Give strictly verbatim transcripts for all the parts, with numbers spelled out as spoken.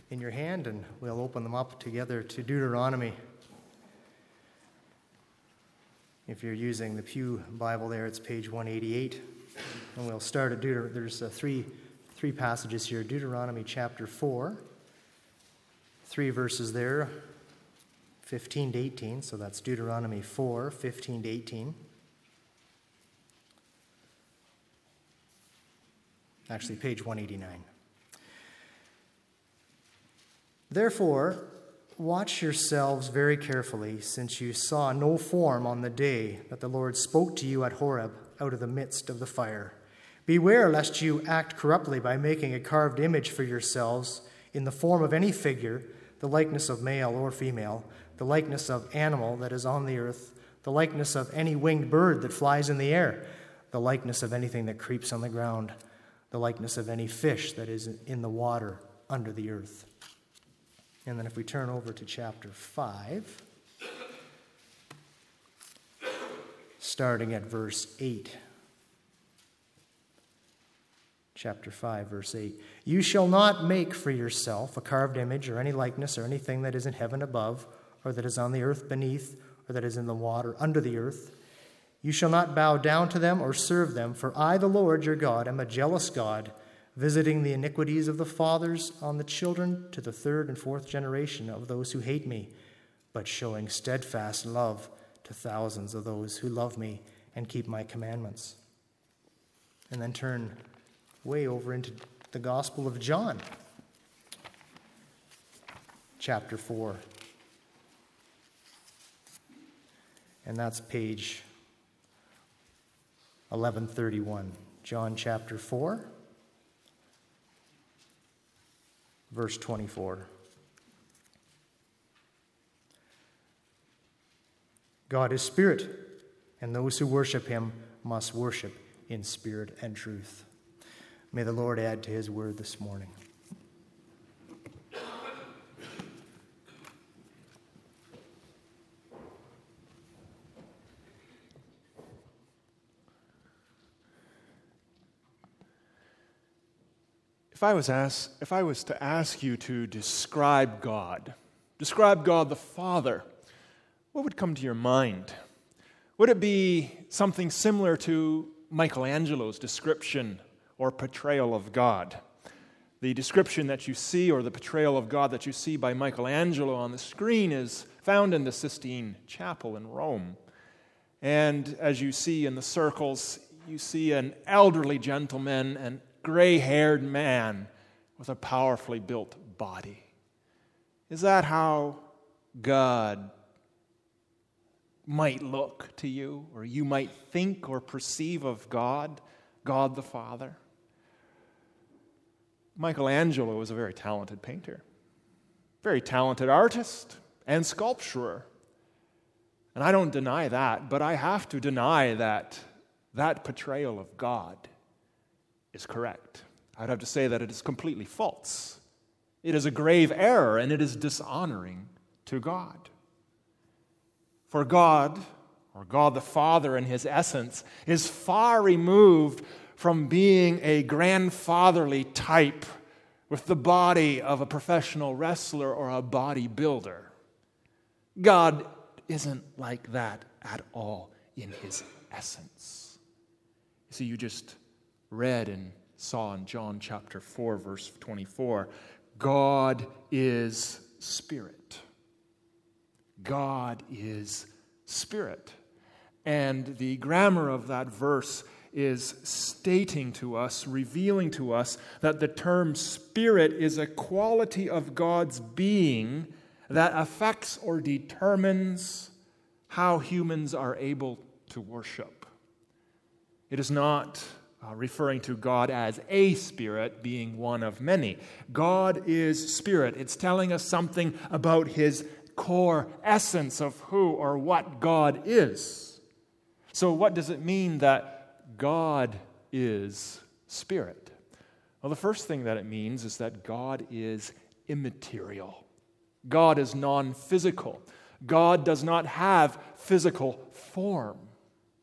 in your hand, and we'll open them up together to Deuteronomy. If you're using the Pew Bible there, it's page one eighty-eight. And we'll start at Deuteronomy. There's uh, three, three passages here. Deuteronomy chapter four. Three verses there, fifteen to eighteen. So that's Deuteronomy four, fifteen to eighteen. Actually, page one eighty-nine. Therefore, watch yourselves very carefully, since you saw no form on the day that the Lord spoke to you at Horeb out of the midst of the fire. Beware lest you act corruptly by making a carved image for yourselves in the form of any figure, the likeness of male or female, the likeness of animal that is on the earth, the likeness of any winged bird that flies in the air, the likeness of anything that creeps on the ground, the likeness of any fish that is in the water under the earth. And then if we turn over to chapter five, starting at verse eight. Chapter five, verse eight. You shall not make for yourself a carved image or any likeness or anything that is in heaven above, or that is on the earth beneath, or that is in the water under the earth. You shall not bow down to them or serve them, for I, the Lord your God, am a jealous God, visiting the iniquities of the fathers on the children to the third and fourth generation of those who hate me, but showing steadfast love to thousands of those who love me and keep my commandments. And then turn way over into the Gospel of John, chapter four. And that's page eleven thirty-one. John chapter four. Verse twenty-four. God is spirit, and those who worship him must worship in spirit and truth. May the Lord add to his word this morning. If I was asked, if I was to ask you to describe God, describe God the Father, what would come to your mind? Would it be something similar to Michelangelo's description or portrayal of God? The description that you see, or the portrayal of God that you see by Michelangelo on the screen, is found in the Sistine Chapel in Rome. And as you see in the circles, you see an elderly gentleman, an gray-haired man with a powerfully built body. Is that how God might look to you, or you might think or perceive of God, God the Father? Michelangelo was a very talented painter, very talented artist and sculptor. And I don't deny that, but I have to deny that that portrayal of God is correct. I'd have to say that it is completely false. It is a grave error, and it is dishonoring to God. For God, or God the Father in his essence, is far removed from being a grandfatherly type with the body of a professional wrestler or a bodybuilder. God isn't like that at all in his essence. You see, you just read and saw in John chapter four, verse twenty-four, God is spirit. God is spirit. And the grammar of that verse is stating to us, revealing to us, that the term spirit is a quality of God's being that affects or determines how humans are able to worship. It is not uh, referring to God as a spirit, being one of many. God is spirit. It's telling us something about his core essence of who or what God is. So what does it mean that God is spirit? Well, the first thing that it means is that God is immaterial. God is non-physical. God does not have physical form.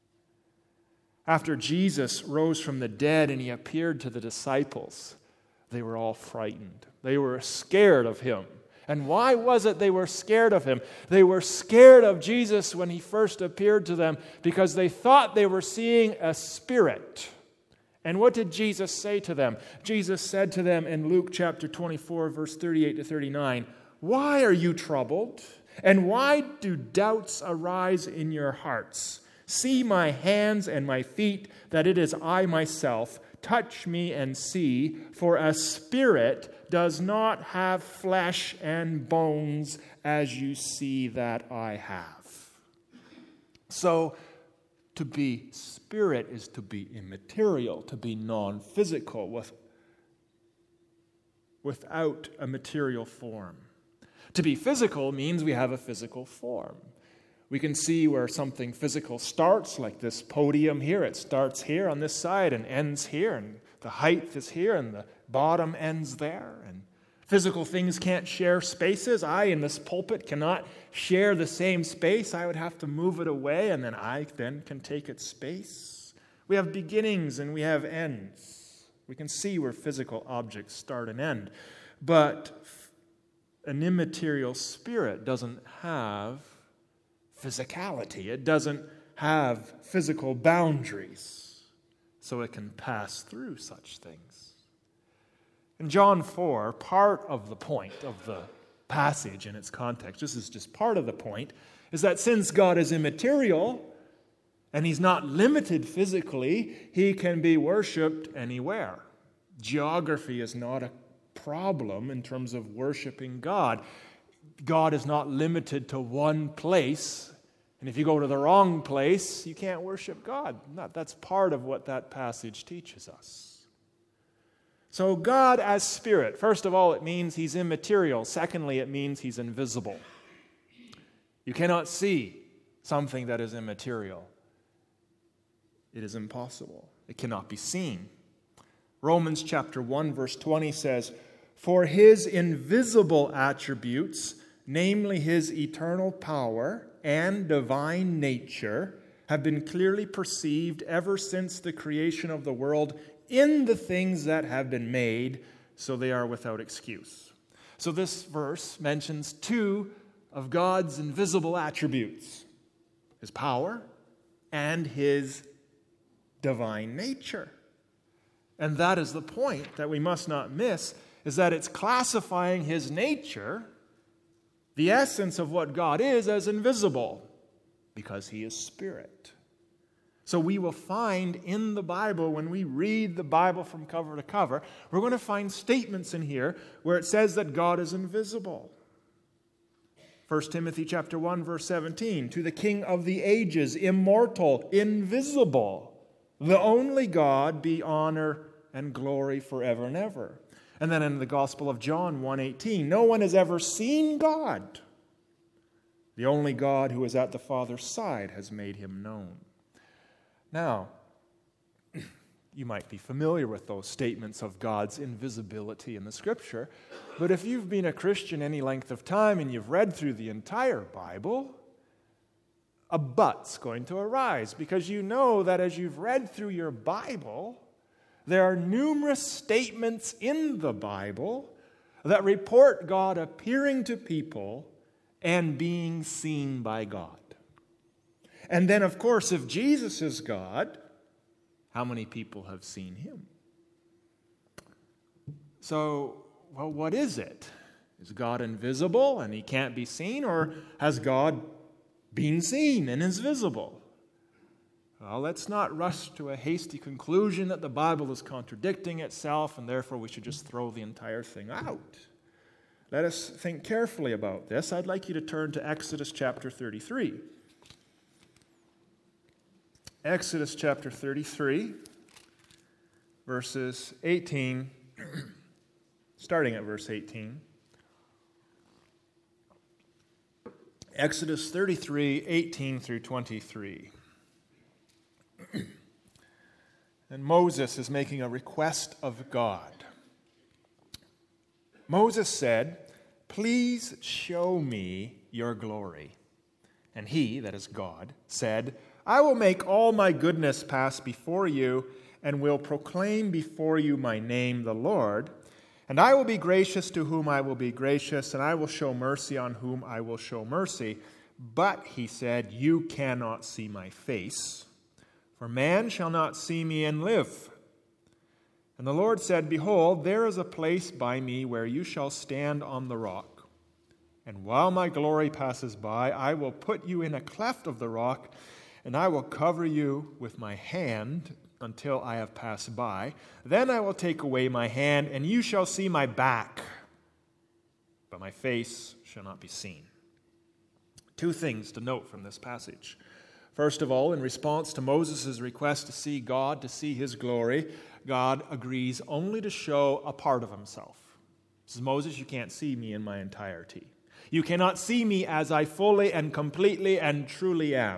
After Jesus rose from the dead and he appeared to the disciples, they were all frightened. They were scared of him. And why was it they were scared of him? They were scared of Jesus when he first appeared to them because they thought they were seeing a spirit. And what did Jesus say to them? Jesus said to them in Luke chapter twenty-four, verse thirty-eight to thirty-nine, "Why are you troubled? And why do doubts arise in your hearts? See my hands and my feet, that it is I myself. Touch me and see, for a spirit does not have flesh and bones as you see that I have." So, to be spirit is to be immaterial, to be non-physical, with, without a material form. To be physical means we have a physical form. We can see where something physical starts, like this podium here. It starts here on this side and ends here, and the height is here, and the bottom ends there. And physical things can't share spaces. I, in this pulpit, cannot share the same space. I would have to move it away, and then I then can take its space. We have beginnings and we have ends. We can see where physical objects start and end. But an immaterial spirit doesn't have physicality. It doesn't have physical boundaries, so it can pass through such things. In John four, part of the point of the passage in its context, this is just part of the point, is that since God is immaterial and he's not limited physically, he can be worshipped anywhere. Geography is not a problem in terms of worshiping God. God is not limited to one place, and if you go to the wrong place, you can't worship God. That's part of what that passage teaches us. So God as spirit, first of all, it means he's immaterial. Secondly, it means he's invisible. You cannot see something that is immaterial. It is impossible. It cannot be seen. Romans chapter one, verse twenty says, "For his invisible attributes, namely his eternal power and divine nature, have been clearly perceived ever since the creation of the world in the things that have been made, so they are without excuse." So this verse mentions two of God's invisible attributes, his power and his divine nature. And that is the point that we must not miss, is that it's classifying his nature, the essence of what God is, as invisible, because he is spirit. So we will find in the Bible, when we read the Bible from cover to cover, we're going to find statements in here where it says that God is invisible. First Timothy chapter one, verse seventeen, "To the King of the ages, immortal, invisible, the only God, be honor and glory forever and ever." And then in the Gospel of John one eighteen, "No one has ever seen God. The only God who is at the Father's side has made him known." Now, you might be familiar with those statements of God's invisibility in the Scripture, but if you've been a Christian any length of time and you've read through the entire Bible, a but's going to arise, because you know that as you've read through your Bible, there are numerous statements in the Bible that report God appearing to people and being seen by God. And then, of course, if Jesus is God, how many people have seen him? So, well, what is it? Is God invisible and he can't be seen, or has God been seen and is visible? Well, let's not rush to a hasty conclusion that the Bible is contradicting itself and therefore we should just throw the entire thing out. Let us think carefully about this. I'd like you to turn to Exodus chapter thirty-three. Exodus chapter thirty-three, verses eighteen, starting at verse eighteen. Exodus thirty-three, eighteen through twenty-three. And Moses is making a request of God. Moses said, "Please show me your glory." And he, that is God, said, "I will make all my goodness pass before you, and will proclaim before you my name, the Lord. And I will be gracious to whom I will be gracious, and I will show mercy on whom I will show mercy. But, he said, you cannot see my face, for man shall not see me and live. And the Lord said, behold, there is a place by me where you shall stand on the rock. And while my glory passes by, I will put you in a cleft of the rock, and I will cover you with my hand until I have passed by. Then I will take away my hand, and you shall see my back, but my face shall not be seen. Two things to note from this passage. First of all, in response to Moses' request to see God, to see his glory, God agrees only to show a part of himself. He says, Moses, you can't see me in my entirety. You cannot see me as I fully and completely and truly am.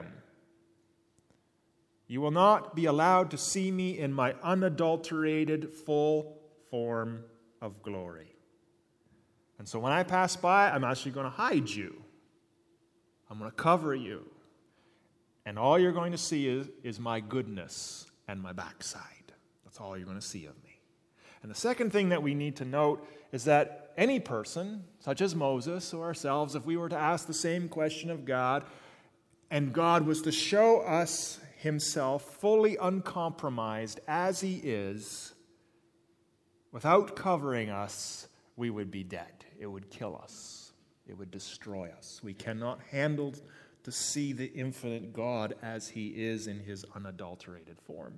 You will not be allowed to see me in my unadulterated, full form of glory. And so when I pass by, I'm actually going to hide you. I'm going to cover you. And all you're going to see is, is my goodness and my backside. That's all you're going to see of me. And the second thing that we need to note is that any person, such as Moses or ourselves, if we were to ask the same question of God, and God was to show us himself fully uncompromised as he is, without covering us, we would be dead. It would kill us. It would destroy us. We cannot handle to see the infinite God as he is in his unadulterated form.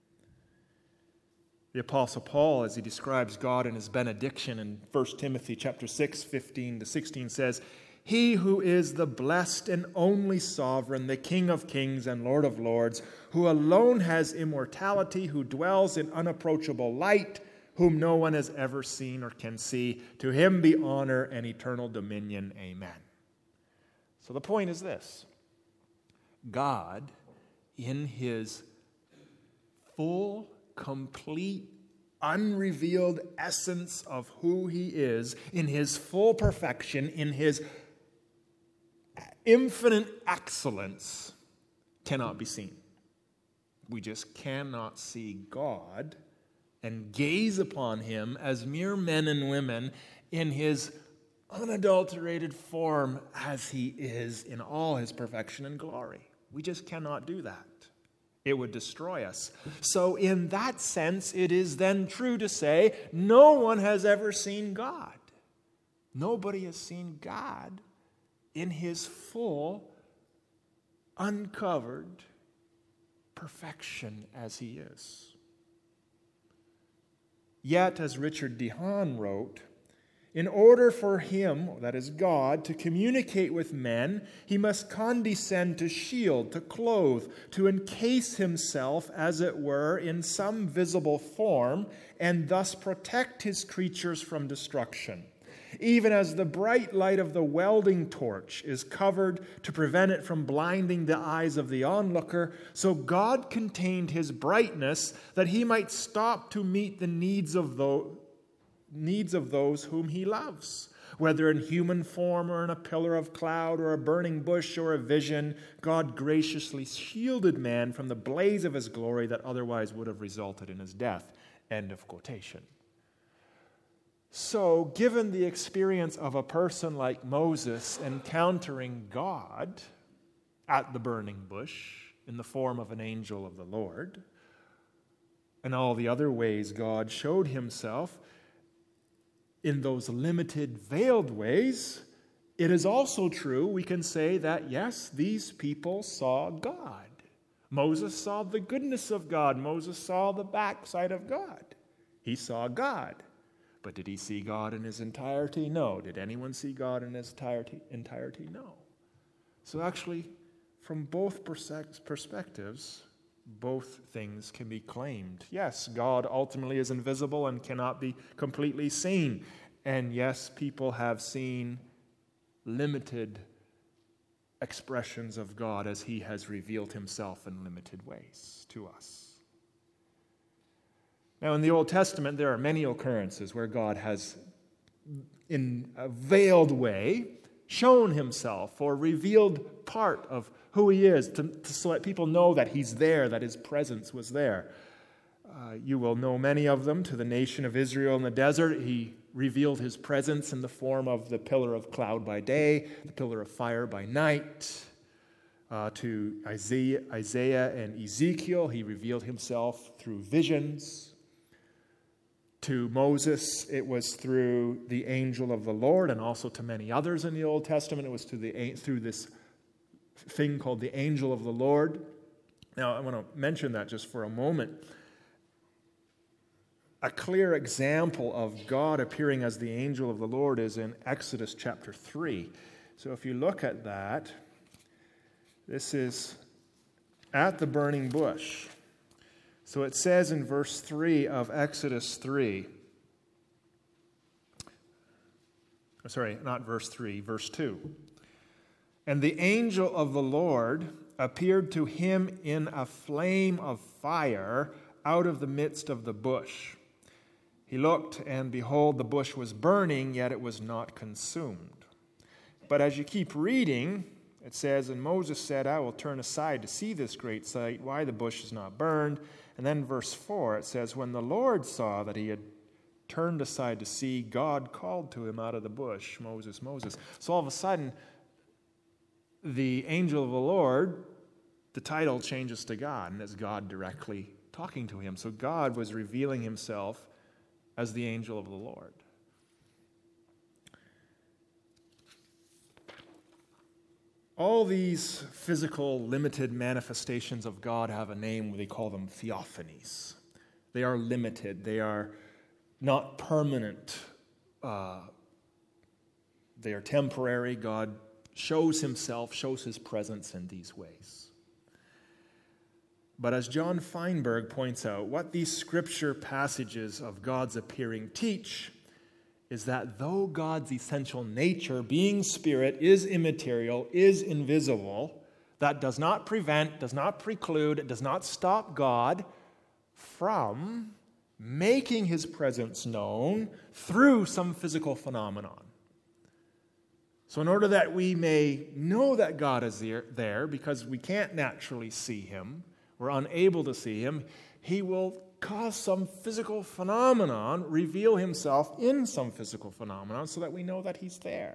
The Apostle Paul, as he describes God in his benediction in First Timothy chapter six, fifteen to sixteen, says, he who is the blessed and only sovereign, the King of kings and Lord of lords, who alone has immortality, who dwells in unapproachable light, whom no one has ever seen or can see, to him be honor and eternal dominion. Amen. So the point is this. God, in his full, complete, unrevealed essence of who he is, in his full perfection, in his infinite excellence, cannot be seen. We just cannot see God and gaze upon him as mere men and women in his unadulterated form as he is in all his perfection and glory. We just cannot do that. It would destroy us. So in that sense, it is then true to say no one has ever seen God. Nobody has seen God in his full, uncovered perfection as he is. Yet, as Richard DeHaan wrote, in order for him, that is God, to communicate with men, he must condescend to shield, to clothe, to encase himself, as it were, in some visible form, and thus protect his creatures from destruction. Even as the bright light of the welding torch is covered to prevent it from blinding the eyes of the onlooker, so God contained his brightness that he might stop to meet the needs of those, needs of those whom he loves. Whether in human form or in a pillar of cloud or a burning bush or a vision, God graciously shielded man from the blaze of his glory that otherwise would have resulted in his death. End of quotation. So, given the experience of a person like Moses encountering God at the burning bush in the form of an angel of the Lord, and all the other ways God showed himself in those limited, veiled ways, it is also true, we can say that, yes, these people saw God. Moses saw the goodness of God. Moses saw the backside of God. He saw God. But did he see God in his entirety? No. Did anyone see God in his entirety? entirety? No. So actually, from both perspectives, both things can be claimed. Yes, God ultimately is invisible and cannot be completely seen. And yes, people have seen limited expressions of God as he has revealed himself in limited ways to us. Now, in the Old Testament, there are many occurrences where God has, in a veiled way, shown himself or revealed part of who he is to, to so let people know that he's there, that his presence was there. Uh, you will know many of them. To the nation of Israel in the desert, he revealed his presence in the form of the pillar of cloud by day, the pillar of fire by night. Uh, to Isaiah, Isaiah and Ezekiel, he revealed himself through visions. To Moses, it was through the angel of the Lord, and also to many others in the Old Testament, it was through, the, through this thing called the angel of the Lord. Now, I want to mention that just for a moment. A clear example of God appearing as the angel of the Lord is in Exodus chapter three. So if you look at that, this is at the burning bush. So it says in verse three of Exodus three, sorry, not verse three, verse two. And the angel of the Lord appeared to him in a flame of fire out of the midst of the bush. He looked, and behold, the bush was burning, yet it was not consumed. But as you keep reading, it says, and Moses said, I will turn aside to see this great sight, why the bush is not burned. And then verse four, it says, when the Lord saw that he had turned aside to see, God called to him out of the bush, Moses, Moses. So all of a sudden, the angel of the Lord, the title changes to God, and it's God directly talking to him. So God was revealing himself as the angel of the Lord. All these physical, limited manifestations of God have a name. They call them theophanies. They are limited. They are not permanent. Uh, they are temporary. God shows himself, shows his presence in these ways. But as John Feinberg points out, what these scripture passages of God's appearing teach is that though God's essential nature, being spirit, is immaterial, is invisible, that does not prevent, does not preclude, it does not stop God from making his presence known through some physical phenomenon. So in order that we may know that God is there, because we can't naturally see him, we're unable to see him, he will cause some physical phenomenon, reveal himself in some physical phenomenon so that we know that he's there.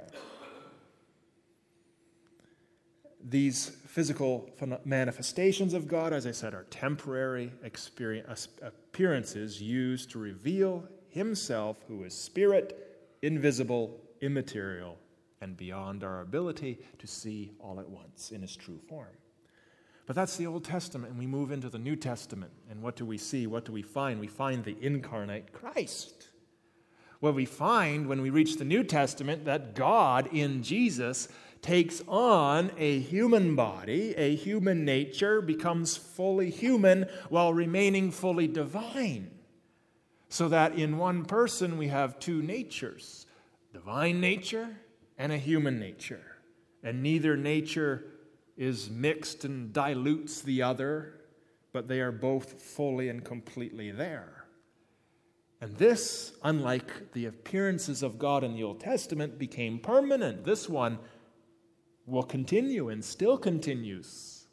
These physical manifestations of God, as I said, are temporary appearances used to reveal himself, who is spirit, invisible, immaterial, and beyond our ability to see all at once in his true form. But that's the Old Testament, and we move into the New Testament. And what do we see? What do we find? We find the incarnate Christ. What we find when we reach the New Testament, that God in Jesus takes on a human body, a human nature, becomes fully human while remaining fully divine. So that in one person we have two natures, divine nature and a human nature. And neither nature is mixed and dilutes the other, but they are both fully and completely there. And this, unlike the appearances of God in the Old Testament, became permanent. This one will continue and still continues.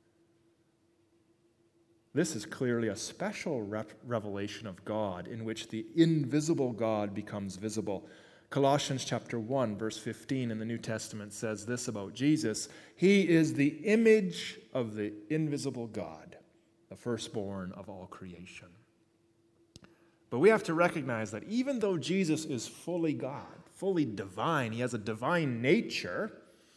This is clearly a special rep- revelation of God in which the invisible God becomes visible. Colossians chapter one, verse fifteen in the New Testament says this about Jesus: he is the image of the invisible God, the firstborn of all creation. But we have to recognize that even though Jesus is fully God, fully divine, he has a divine nature,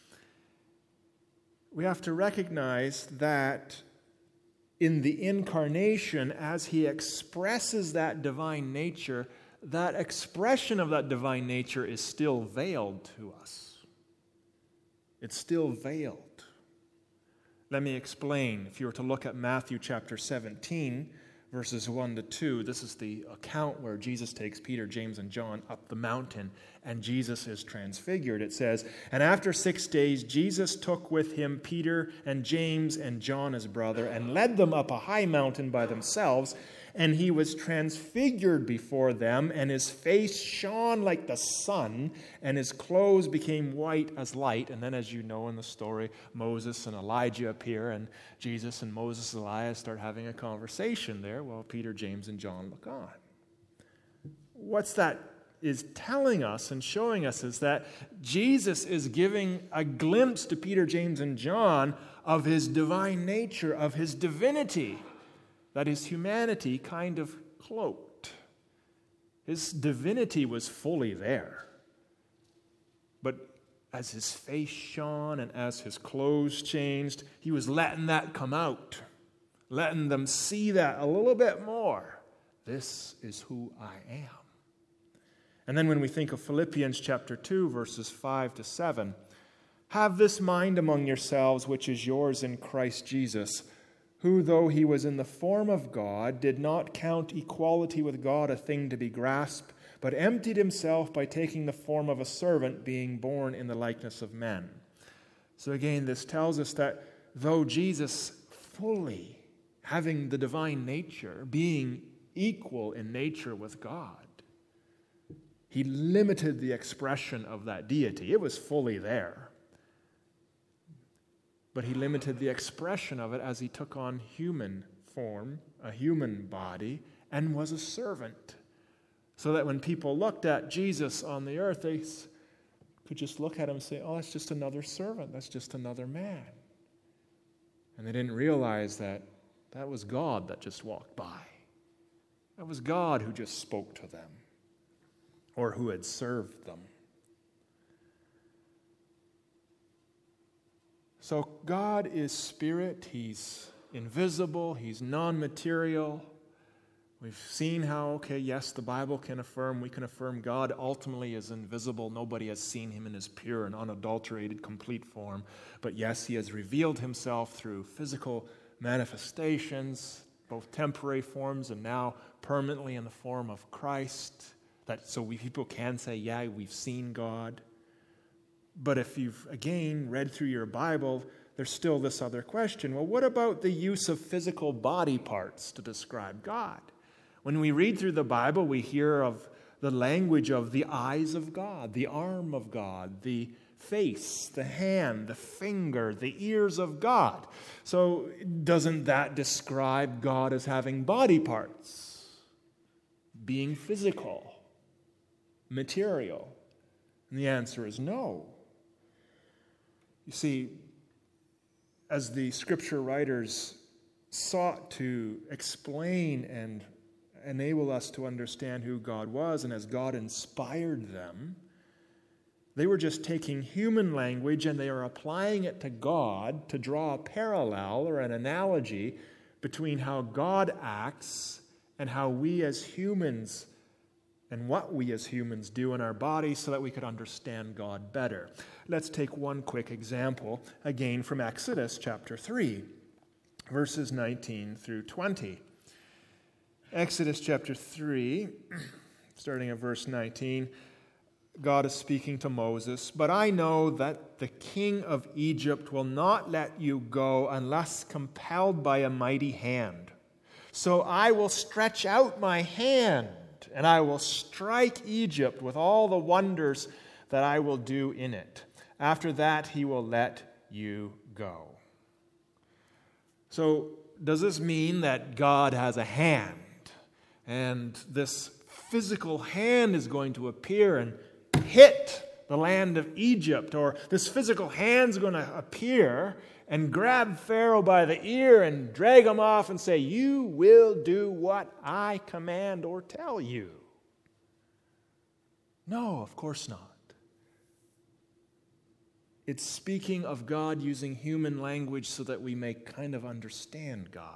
we have to recognize that in the incarnation, as he expresses that divine nature, that expression of that divine nature is still veiled to us. It's still veiled. Let me explain. If you were to look at Matthew chapter seventeen, verses one to two, this is the account where Jesus takes Peter, James, and John up the mountain, and Jesus is transfigured. It says, and after six days, Jesus took with him Peter and James and John his brother, and led them up a high mountain by themselves, And he was transfigured before them, and his face shone like the sun, and his clothes became white as light. And then, as you know in the story, Moses and Elijah appear, and Jesus and Moses and Elijah start having a conversation there while Peter, James, and John look on. What's that is telling us and showing us is that Jesus is giving a glimpse to Peter, James, and John of his divine nature, of his divinity, that his humanity kind of cloaked. His divinity was fully there. But as his face shone and as his clothes changed, he was letting that come out, letting them see that a little bit more. This is who I am. And then when we think of Philippians chapter two, verses five to seven, have this mind among yourselves, which is yours in Christ Jesus, who, though he was in the form of God, did not count equality with God a thing to be grasped, but emptied himself by taking the form of a servant, being born in the likeness of men. So again, this tells us that though Jesus fully, having the divine nature, being equal in nature with God, he limited the expression of that deity. It was fully there. But he limited the expression of it as he took on human form, a human body, and was a servant. So that when people looked at Jesus on the earth, they could just look at him and say, oh, that's just another servant. That's just another man. And they didn't realize that that was God that just walked by. That was God who just spoke to them, or who had served them. So God is spirit. He's invisible. He's non-material. We've seen how, okay, yes, the Bible can affirm, we can affirm God ultimately is invisible. Nobody has seen him in his pure and unadulterated, complete form. But yes, he has revealed himself through physical manifestations, both temporary forms and now permanently in the form of Christ. That so we people can say, yeah, we've seen God. But if you've, again, read through your Bible, there's still this other question. Well, what about the use of physical body parts to describe God? When we read through the Bible, we hear of the language of the eyes of God, the arm of God, the face, the hand, the finger, the ears of God. So doesn't that describe God as having body parts, being physical, material? And the answer is no. You see, as the scripture writers sought to explain and enable us to understand who God was, and as God inspired them, they were just taking human language and they are applying it to God to draw a parallel or an analogy between how God acts and how we as humans and what we as humans do in our bodies so that we could understand God better. Let's take one quick example, again from Exodus chapter three, verses nineteen through twenty. Exodus chapter three, starting at verse nineteen, God is speaking to Moses, "But I know that the king of Egypt will not let you go unless compelled by a mighty hand. So I will stretch out my hand, and I will strike Egypt with all the wonders that I will do in it. After that, he will let you go." So, does this mean that God has a hand? And this physical hand is going to appear and hit the land of Egypt? Or this physical hand is going to appear and grab Pharaoh by the ear and drag him off and say, "You will do what I command or tell you"? No, of course not. It's speaking of God using human language so that we may kind of understand God.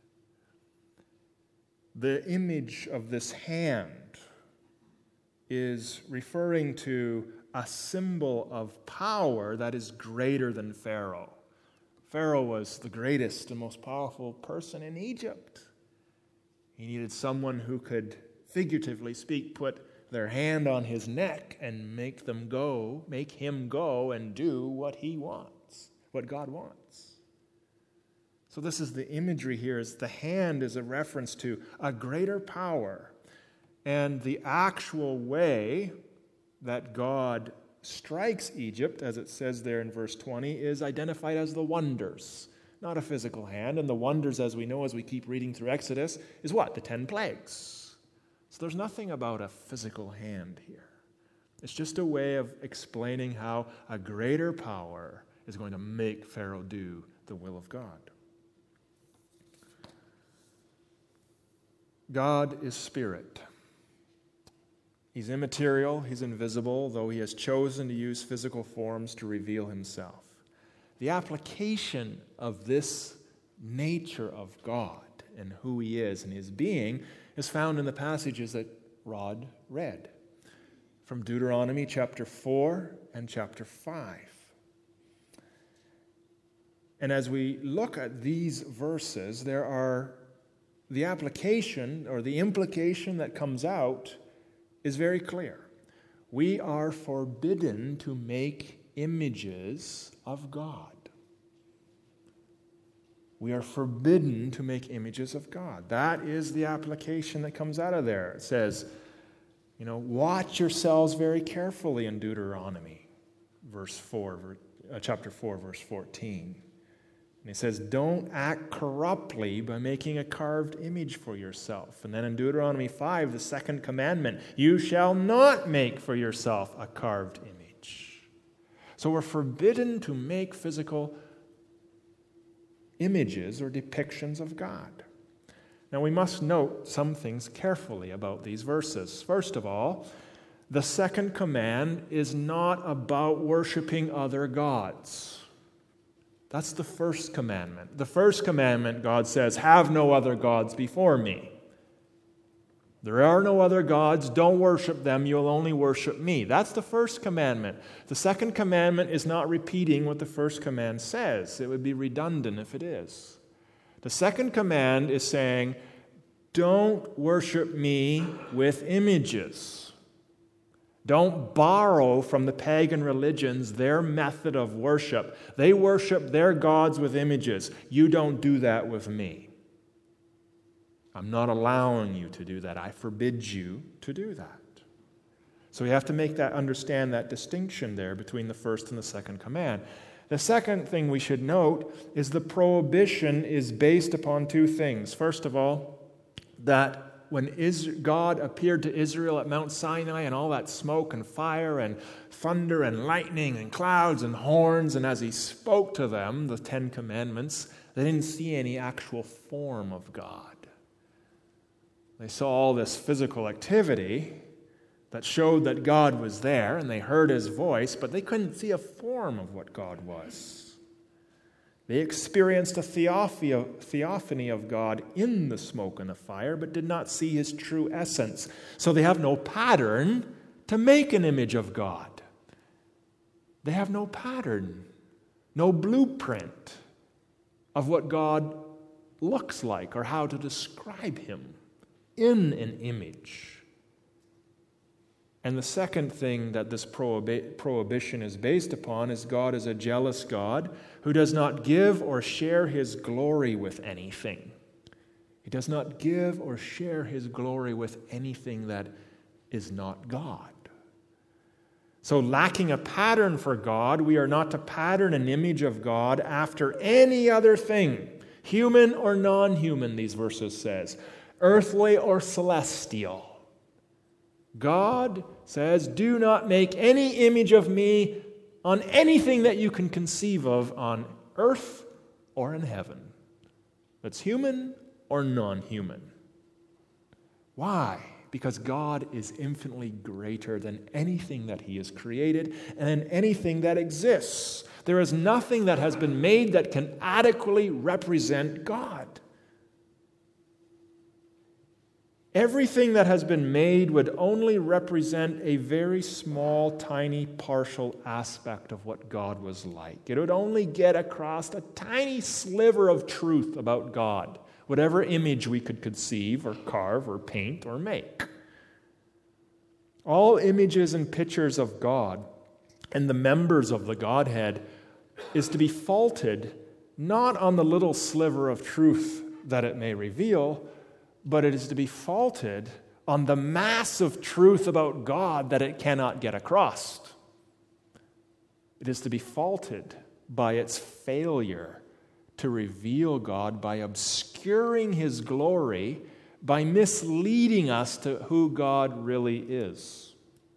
The image of this hand is referring to a symbol of power that is greater than Pharaoh. Pharaoh was the greatest and most powerful person in Egypt. He needed someone who could, figuratively speak, put their hand on his neck and make them go, make him go and do what he wants, what God wants. So this is the imagery here, is the hand is a reference to a greater power. And the actual way that God strikes Egypt, as it says there in verse twenty, is identified as the wonders, not a physical hand. And the wonders, as we know as we keep reading through Exodus, is what? The ten plagues. So there's nothing about a physical hand here. It's just a way of explaining how a greater power is going to make Pharaoh do the will of God. God is spirit. He's immaterial, he's invisible, though he has chosen to use physical forms to reveal himself. The application of this nature of God and who he is and his being is found in the passages that Rod read from Deuteronomy chapter four and chapter five. And as we look at these verses, there are the application or the implication that comes out is very clear. We are forbidden to make images of God. We are forbidden to make images of God. That is the application that comes out of there. It says, you know, watch yourselves very carefully in Deuteronomy, verse four, uh, chapter four, verse fourteen. And he says, don't act corruptly by making a carved image for yourself. And then in Deuteronomy five, the second commandment, you shall not make for yourself a carved image. So we're forbidden to make physical images or depictions of God. Now we must note some things carefully about these verses. First of all, the second command is not about worshiping other gods. That's the first commandment. The first commandment, God says, have no other gods before me. There are no other gods. Don't worship them. You'll only worship me. That's the first commandment. The second commandment is not repeating what the first command says. It would be redundant if it is. The second command is saying, don't worship me with images. Don't borrow from the pagan religions their method of worship. They worship their gods with images. You don't do that with me. I'm not allowing you to do that. I forbid you to do that. So we have to make that understand that distinction there between the first and the second command. The second thing we should note is the prohibition is based upon two things. First of all, that when God appeared to Israel at Mount Sinai and all that smoke and fire and thunder and lightning and clouds and horns, and as he spoke to them, the Ten Commandments, they didn't see any actual form of God. They saw all this physical activity that showed that God was there, and they heard his voice, but they couldn't see a form of what God was. They experienced a theophany of God in the smoke and the fire, but did not see his true essence. So they have no pattern to make an image of God. They have no pattern, no blueprint of what God looks like or how to describe him in an image. And the second thing that this prohibi- prohibition is based upon is God is a jealous God who does not give or share his glory with anything. He does not give or share his glory with anything that is not God. So lacking a pattern for God, we are not to pattern an image of God after any other thing, human or non-human, these verses says, earthly or celestial. God says, do not make any image of me on anything that you can conceive of on earth or in heaven. That's human or non-human. Why? Because God is infinitely greater than anything that he has created and anything that exists. There is nothing that has been made that can adequately represent God. Everything that has been made would only represent a very small, tiny, partial aspect of what God was like. It would only get across a tiny sliver of truth about God, whatever image we could conceive or carve or paint or make. All images and pictures of God and the members of the Godhead is to be faulted not on the little sliver of truth that it may reveal, but it is to be faulted on the massive truth about God that it cannot get across. It is to be faulted by its failure to reveal God by obscuring His glory, by misleading us to who God really is.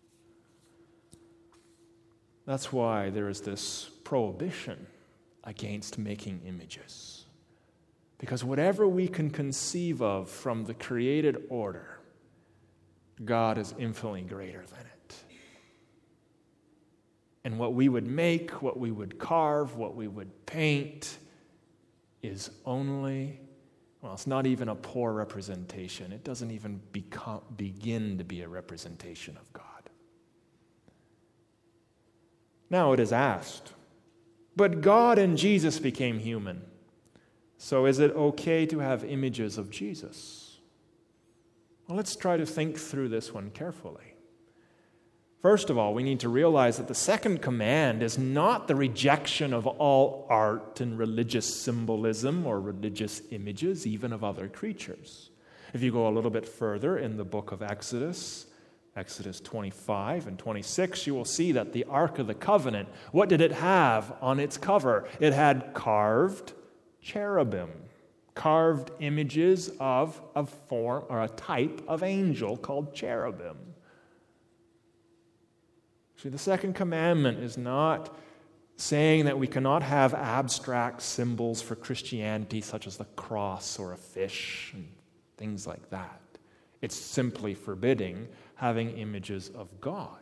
That's why there is this prohibition against making images. Because whatever we can conceive of from the created order, God is infinitely greater than it. And what we would make, what we would carve, what we would paint is only, well, it's not even a poor representation. It doesn't even become, begin to be a representation of God. Now it is asked, but God and Jesus became human. So is it okay to have images of Jesus? Well, let's try to think through this one carefully. First of all, we need to realize that the second command is not the rejection of all art and religious symbolism or religious images, even of other creatures. If you go a little bit further in the book of Exodus, Exodus twenty-five and twenty-six, you will see that the Ark of the Covenant, what did it have on its cover? It had carved cherubim, carved images of a form or a type of angel called cherubim. See, the second commandment is not saying that we cannot have abstract symbols for Christianity, such as the cross or a fish and things like that. It's simply forbidding having images of God.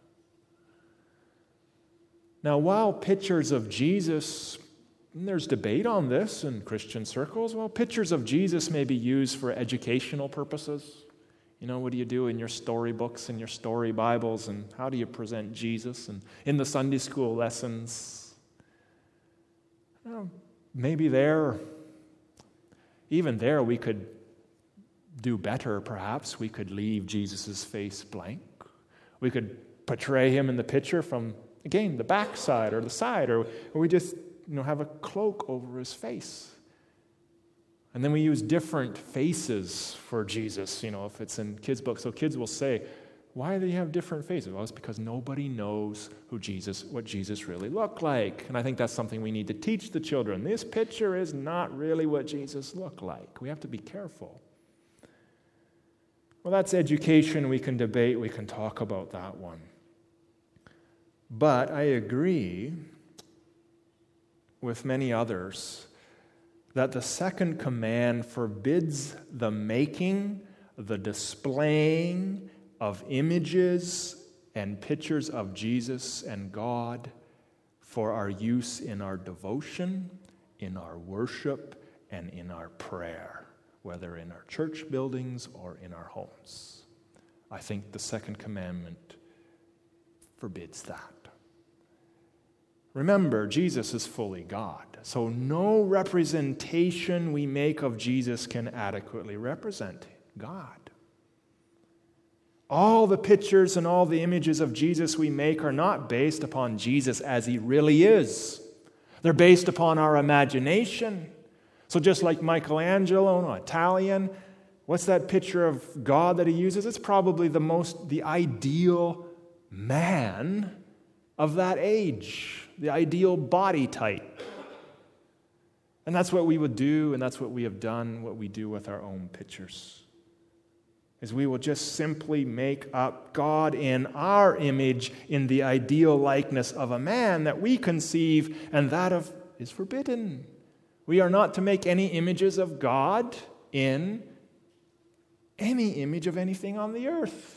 Now, while pictures of Jesus, and there's debate on this in Christian circles, well, pictures of Jesus may be used for educational purposes. You know, what do you do in your storybooks and your story Bibles, and how do you present Jesus? And in the Sunday school lessons, well, maybe there, even there we could do better, perhaps. We could leave Jesus' face blank. We could portray him in the picture from, again, the back side or the side, or, or we just, you know, have a cloak over his face. And then we use different faces for Jesus, you know, if it's in kids' books. So kids will say, why do you have different faces? Well, it's because nobody knows who Jesus, what Jesus really looked like. And I think that's something we need to teach the children. This picture is not really what Jesus looked like. We have to be careful. Well, that's education. We can debate. We can talk about that one. But I agree with many others that the second command forbids the making, the displaying of images and pictures of Jesus and God for our use in our devotion, in our worship, and in our prayer, whether in our church buildings or in our homes. I think the second commandment forbids that. Remember, Jesus is fully God, so no representation we make of Jesus can adequately represent God. All the pictures and all the images of Jesus we make are not based upon Jesus as he really is. They're based upon our imagination. So just like Michelangelo, no, Italian, what's that picture of God that he uses? It's probably the most, the ideal man of that age, the ideal body type. And that's what we would do, and that's what we have done, what we do with our own pictures. Is we will just simply make up God in our image, in the ideal likeness of a man that we conceive, and that of is forbidden. We are not to make any images of God in any image of anything on the earth.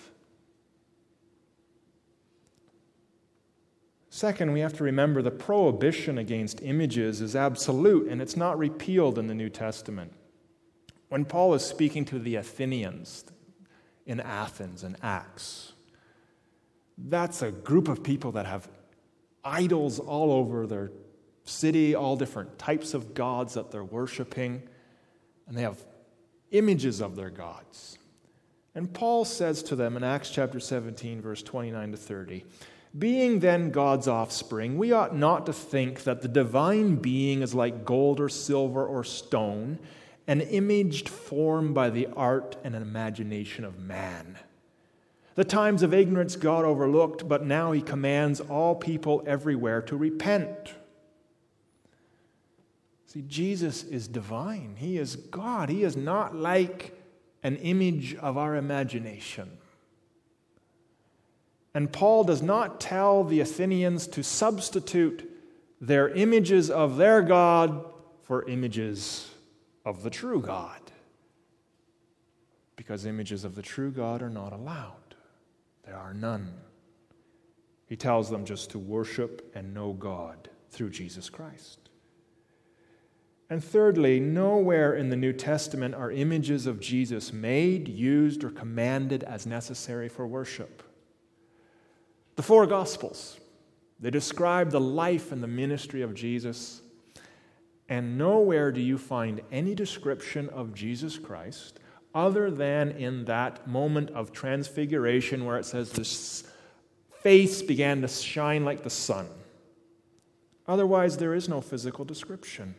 Second, we have to remember the prohibition against images is absolute, and it's not repealed in the New Testament. When Paul is speaking to the Athenians in Athens in Acts, that's a group of people that have idols all over their city, all different types of gods that they're worshiping, and they have images of their gods. And Paul says to them in Acts chapter seventeen, verse twenty-nine to thirty, Being then God's offspring, we ought not to think that the divine being is like gold or silver or stone, an imaged form by the art and imagination of man. The times of ignorance God overlooked, but now he commands all people everywhere to repent. See, Jesus is divine. He is God. He is not like an image of our imagination. And Paul does not tell the Athenians to substitute their images of their God for images of the true God, because images of the true God are not allowed. There are none. He tells them just to worship and know God through Jesus Christ. And thirdly, nowhere in the New Testament are images of Jesus made, used, or commanded as necessary for worship. The four Gospels, they describe the life and the ministry of Jesus, and nowhere do you find any description of Jesus Christ other than in that moment of transfiguration where it says his face began to shine like the sun. Otherwise, there is no physical description.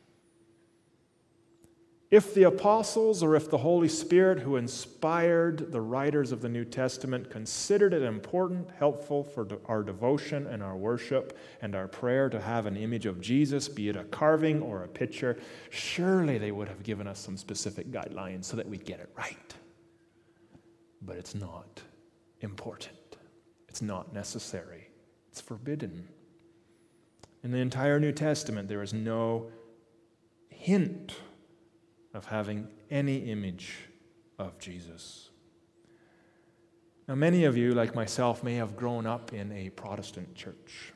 If the apostles or if the Holy Spirit who inspired the writers of the New Testament considered it important, helpful for our devotion and our worship and our prayer to have an image of Jesus, be it a carving or a picture, surely they would have given us some specific guidelines so that we get it right. But it's not important. It's not necessary. It's forbidden. In the entire New Testament, there is no hint of having any image of Jesus. Now, many of you, like myself, may have grown up in a Protestant church.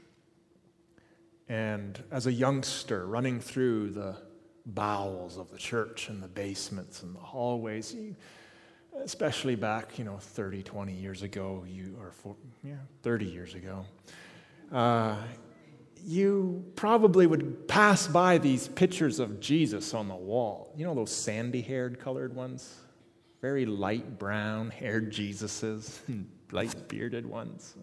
And as a youngster, running through the bowels of the church and the basements and the hallways, you, especially back, you know, thirty, twenty years ago, you or for, yeah, thirty years ago, uh, you probably would pass by these pictures of Jesus on the wall. You know those sandy-haired colored ones? Very light brown-haired Jesuses, light-bearded ones.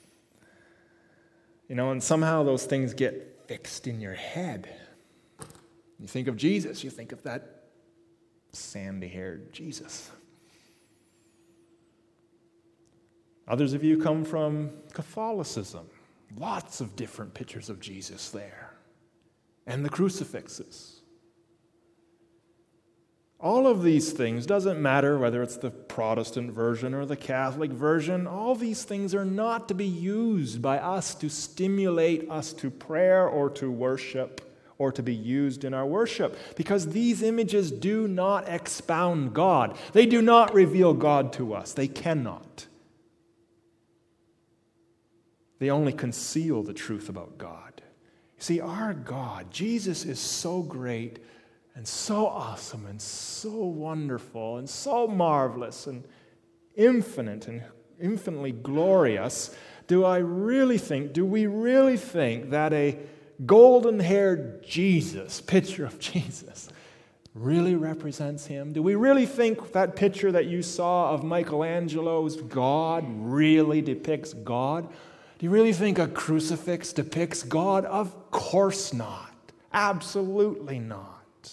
You know, and somehow those things get fixed in your head. You think of Jesus, you think of that sandy-haired Jesus. Others of you come from Catholicism. Lots of different pictures of Jesus there. And the crucifixes. All of these things, doesn't matter whether it's the Protestant version or the Catholic version, all these things are not to be used by us to stimulate us to prayer or to worship or to be used in our worship, because these images do not expound God. They do not reveal God to us. They cannot. They only conceal the truth about God. You see, our God, Jesus, is so great and so awesome and so wonderful and so marvelous and infinite and infinitely glorious. Do I really think, do we really think that a golden-haired Jesus, picture of Jesus, really represents him? Do we really think that picture that you saw of Michelangelo's God really depicts God? Do you really think a crucifix depicts God? Of course not. Absolutely not.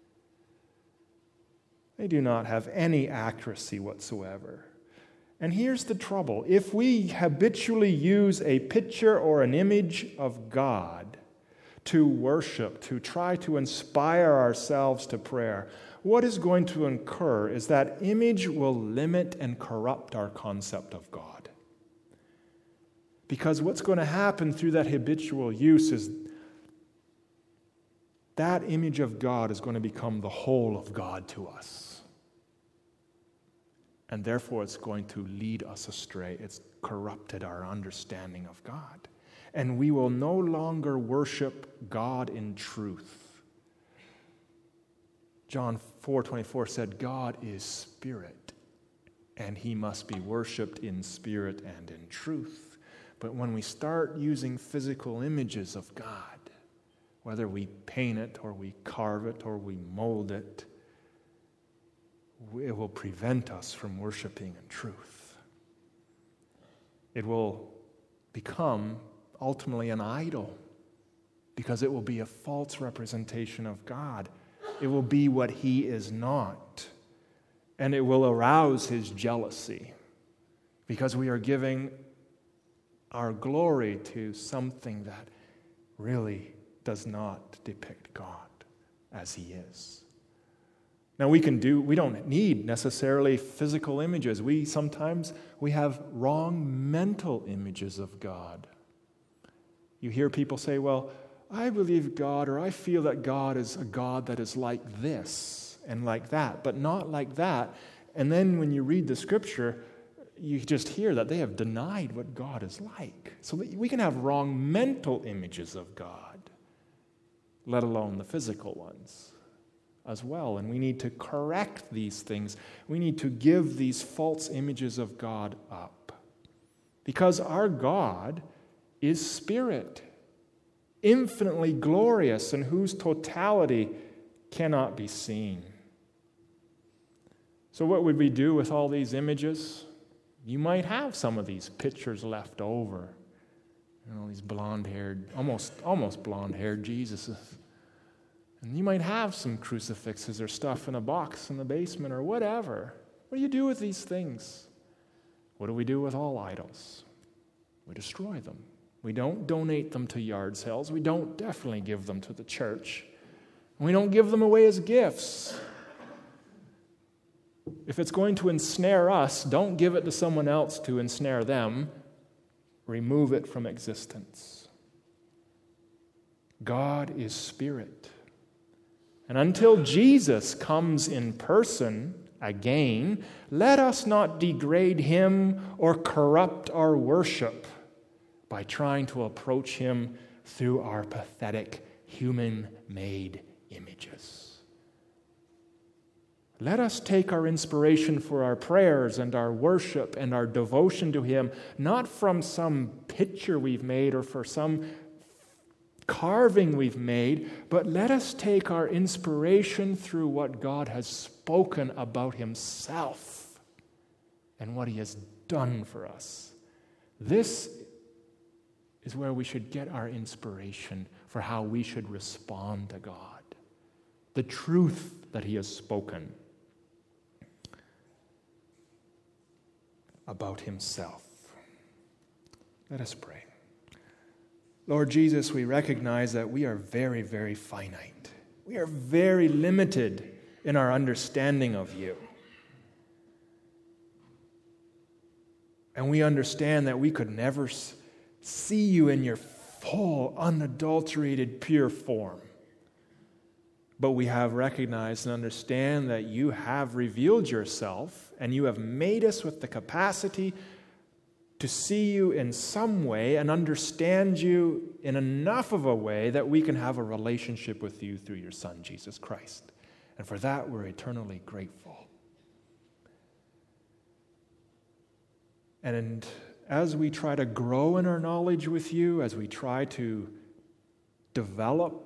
They do not have any accuracy whatsoever. And here's the trouble. If we habitually use a picture or an image of God to worship, to try to inspire ourselves to prayer, what is going to occur is that image will limit and corrupt our concept of God. Because what's going to happen through that habitual use is that image of God is going to become the whole of God to us. And therefore it's going to lead us astray. It's corrupted our understanding of God. And we will no longer worship God in truth. John four twenty-four said, God is spirit, and he must be worshipped in spirit and in truth. But when we start using physical images of God, whether we paint it or we carve it or we mold it, it will prevent us from worshiping in truth. It will become ultimately an idol, because it will be a false representation of God. It will be what he is not, and it will arouse his jealousy, because we are giving our glory to something that really does not depict God as he is. Now we can do, we don't need necessarily physical images. We sometimes, we have wrong mental images of God. You hear people say, well, I believe God, or I feel that God is a God that is like this and like that, but not like that. And then when you read the scripture, you just hear that they have denied what God is like. So we can have wrong mental images of God, let alone the physical ones as well. And we need to correct these things. We need to give these false images of God up, because our God is spirit, infinitely glorious, and whose totality cannot be seen. So what would we do with all these images? You might have some of these pictures left over. You know, these blonde-haired, almost almost blonde-haired Jesuses. And you might have some crucifixes or stuff in a box in the basement or whatever. What do you do with these things? What do we do with all idols? We destroy them. We don't donate them to yard sales. We don't definitely give them to the church. We don't give them away as gifts. If it's going to ensnare us, don't give it to someone else to ensnare them. Remove it from existence. God is spirit. And until Jesus comes in person again, let us not degrade him or corrupt our worship by trying to approach him through our pathetic human-made images. Let us take our inspiration for our prayers and our worship and our devotion to him, not from some picture we've made or for some carving we've made, but let us take our inspiration through what God has spoken about himself and what he has done for us. This is where we should get our inspiration for how we should respond to God. The truth that he has spoken about himself. Let us pray. Lord Jesus, we recognize that we are very, very finite. We are very limited in our understanding of you. And we understand that we could never see you in your full, unadulterated, pure form. But we have recognized and understand that you have revealed yourself, and you have made us with the capacity to see you in some way and understand you in enough of a way that we can have a relationship with you through your Son, Jesus Christ. And for that, we're eternally grateful. And as we try to grow in our knowledge with you, as we try to develop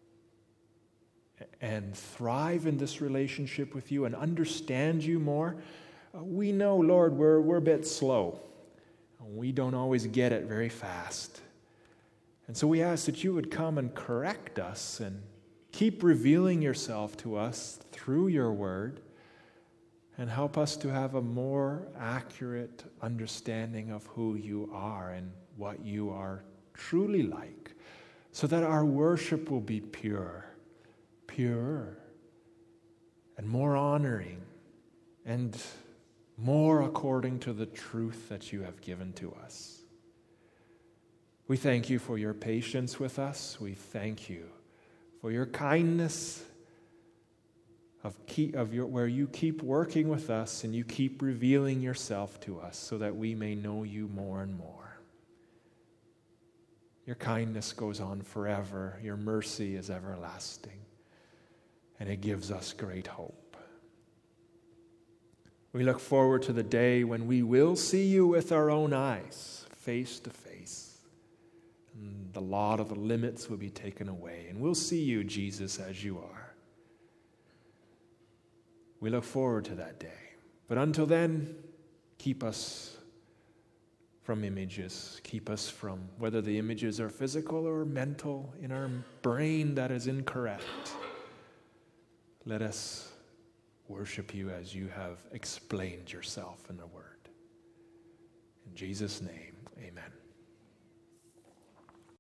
and thrive in this relationship with you and understand you more, we know, Lord, we're, we're a bit slow. We don't always get it very fast. And so we ask that you would come and correct us and keep revealing yourself to us through your word, and help us to have a more accurate understanding of who you are and what you are truly like, so that our worship will be pure, purer, and more honoring, and more according to the truth that you have given to us. We thank you for your patience with us. We thank you for your kindness of, keep, of your, where you keep working with us and you keep revealing yourself to us so that we may know you more and more. Your kindness goes on forever. Your mercy is everlasting. And it gives us great hope. We look forward to the day when we will see you with our own eyes, face to face. And the lot of the limits will be taken away. And we'll see you, Jesus, as you are. We look forward to that day. But until then, keep us from images. Keep us from whether the images are physical or mental in our brain that is incorrect. Let us worship you as you have explained yourself in the Word. In Jesus' name, amen.